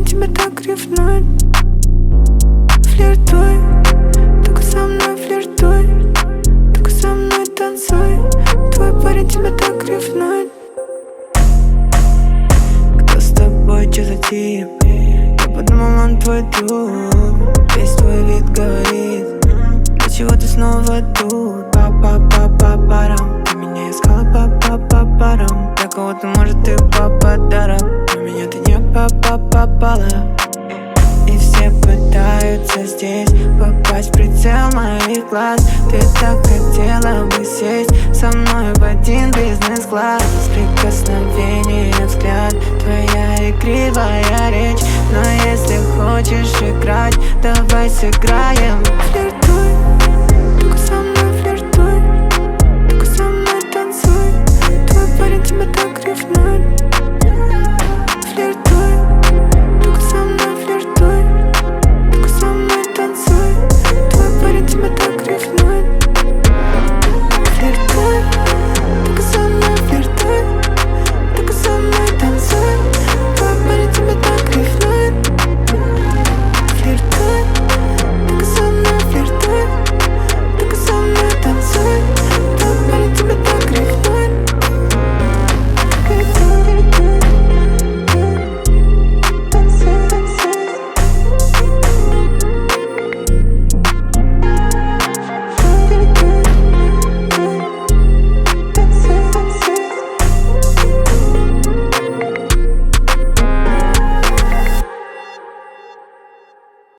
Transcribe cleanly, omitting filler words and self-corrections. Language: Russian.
тебя так ревнует. Флиртуй, только со мной флиртуй, только со мной танцуй. Твой парень тебя так ревнует. Кто с тобой, чё за тип? Я подумал, он твой друг. Весь твой вид говорит, для чего ты снова тут? Па-па-па-па-парам. Ты меня искала па-па-па-парам. Для кого-то, может, ты папа-даром, но меня ты не попала. И все пытаются здесь попасть в прицел моих глаз. Ты так хотела бы сесть со мной в один бизнес-класс. Прикосновение, взгляд, твоя игривая речь. Но если хочешь играть, давай сыграем.